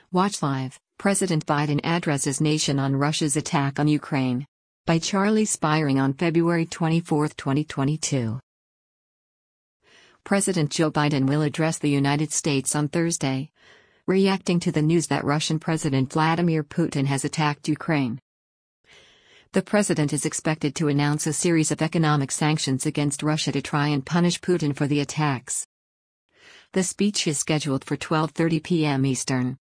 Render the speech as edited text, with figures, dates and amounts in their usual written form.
Watch live. President Biden addresses nation on Russia's attack on Ukraine. By Charlie Spiring on February 24, 2022. President Joe Biden will address the United States on Thursday, reacting to the news that Russian President Vladimir Putin has attacked Ukraine. The president is expected to announce a series of economic sanctions against Russia to try and punish Putin for the attacks. The speech is scheduled for 12:30 p.m. Eastern.